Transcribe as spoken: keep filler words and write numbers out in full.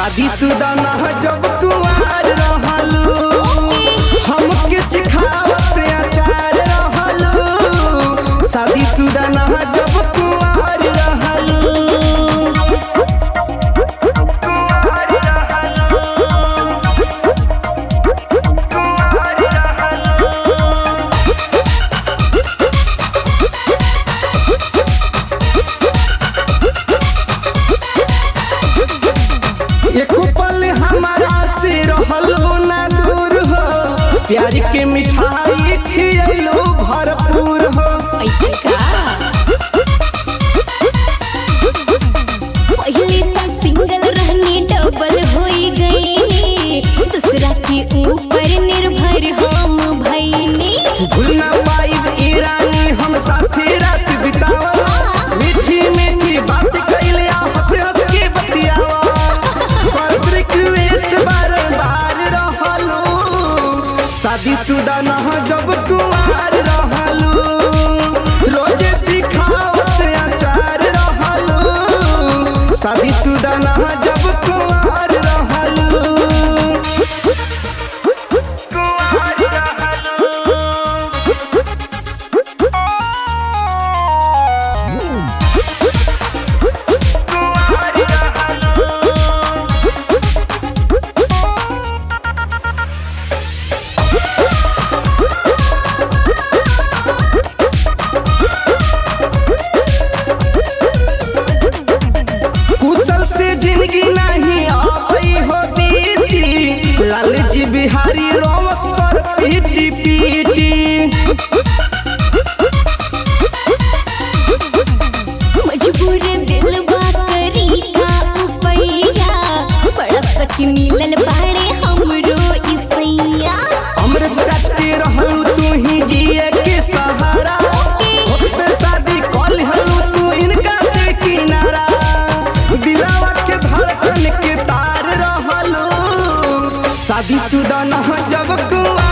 शादीशुदा ना जब कुंवार रहलू हमके चिखावत अचार रहलू शादीशुदा ना जब कुंवार रहलू एको पल हमारा से रहलो ना दूर हो प्यार के मिठाई खियलो भरपूर हो ऐसे का पहले तो सिंगल रहने डबल हो गई दूसरा के ऊपर निर्भर हम भईनी भूल ना पाइब ई रानी हम साथे रात बितावा मीठी मीठी बात कइले हंस हंस के बतियावा शादीशुदा ना जब कुंवार रहलू रोजे चिखावत अचार रहलू शादीशुदा ना जब कुंवार रहलू जिंदगी नहीं आबई हो बीती लालजी बिहारी रोमसर पीटी पीटी मजबूर दिलवा करी का उपैया बड़ा सखी मिलल बाड़े हमरो इसैया हमरे सच के रहलू तू ही जिए के सहारा वक्त शादी कल हलू तू इनका से किनारा दिलावा के धड़कन के तार रहलू शादीशुदा ना जब कुंवार